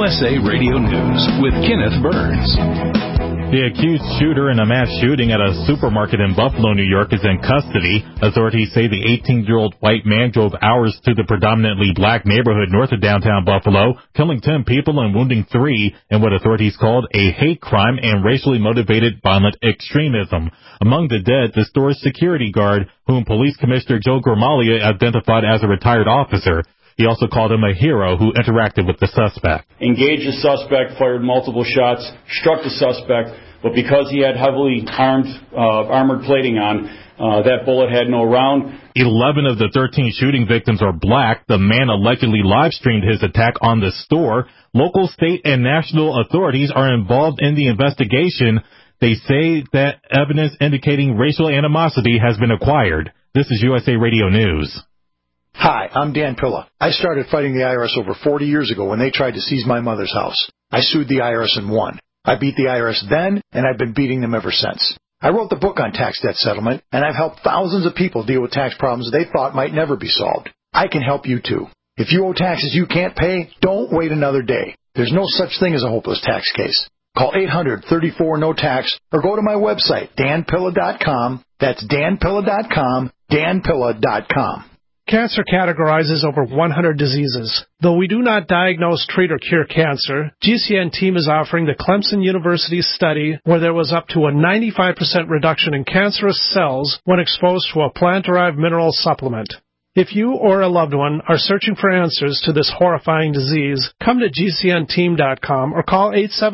USA Radio News with Kenneth Burns. The accused shooter in a mass shooting at a supermarket in Buffalo, New York, is in custody. Authorities say the 18-year-old white man drove hours through the predominantly black neighborhood north of downtown Buffalo, killing 10 people and wounding 3 in what authorities called a hate crime and racially motivated violent extremism. Among the dead, the store's security guard, whom Police Commissioner Joe Gramaglia identified as a retired officer. He also called him a hero who interacted with the suspect. Engaged the suspect, fired multiple shots, struck the suspect, but because he had heavily armored plating on, that bullet had no round. 11 of the 13 shooting victims are black. The man allegedly live-streamed his attack on the store. Local, state, and national authorities are involved in the investigation. They say that evidence indicating racial animosity has been acquired. This is USA Radio News. Hi, I'm Dan Pilla. I started fighting the IRS over 40 years ago when they tried to seize my mother's house. I sued the IRS and won. I beat the IRS then, and I've been beating them ever since. I wrote the book on tax debt settlement, and I've helped thousands of people deal with tax problems they thought might never be solved. I can help you too. If you owe taxes you can't pay, don't wait another day. There's no such thing as a hopeless tax case. Call 800-34-NO-TAX or go to my website, danpilla.com. That's danpilla.com, danpilla.com. Cancer categorizes over 100 diseases. Though we do not diagnose, treat, or cure cancer, GCN team is offering the Clemson University study where there was up to a 95% reduction in cancerous cells when exposed to a plant-derived mineral supplement. If you or a loved one are searching for answers to this horrifying disease, come to GCNteam.com or call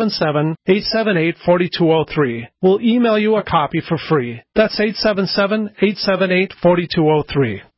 877-878-4203. We'll email you a copy for free. That's 877-878-4203.